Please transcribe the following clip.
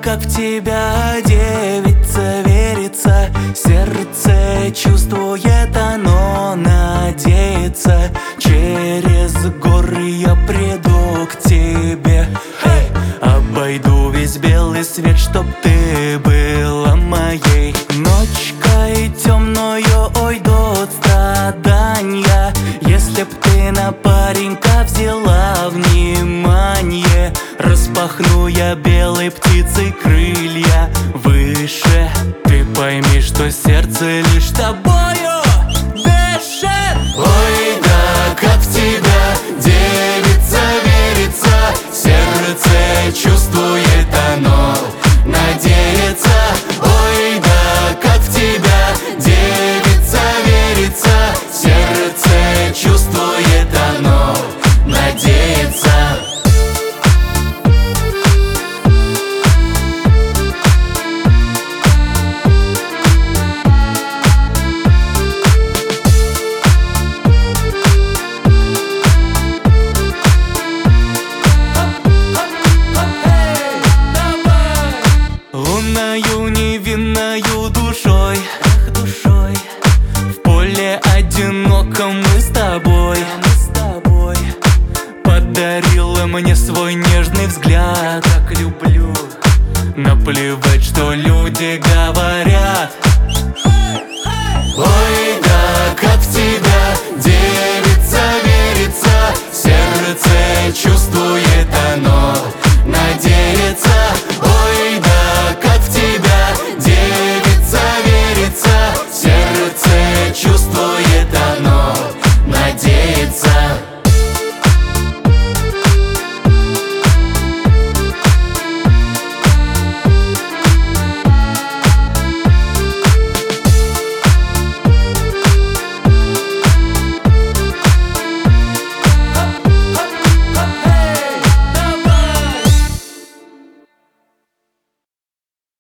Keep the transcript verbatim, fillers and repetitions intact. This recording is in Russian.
как в тебя, девица, верится. Сердце чувствует, оно надеется. Через горы я приду к тебе. Hey! Обойду весь белый свет, чтоб ты была моей. Ночкой темною уйдут страдания, если б ты на паренька взяла внимание. Распахну я белой птицей крылья выше. Ты пойми, что сердце лишь тобою дышит. Ой, да как в тебя, девица, верится. Сердце чувствует, оно надеется. Ой, да как в тебя, девица, верится. Сердце чувствует, оно надеется. Лунною невинною душой, эх, душой, в поле одиноком мы с тобой, мы с тобой. Подарила мне свой нежный взгляд, как люблю. Наплевать, что люди говорят. Ой,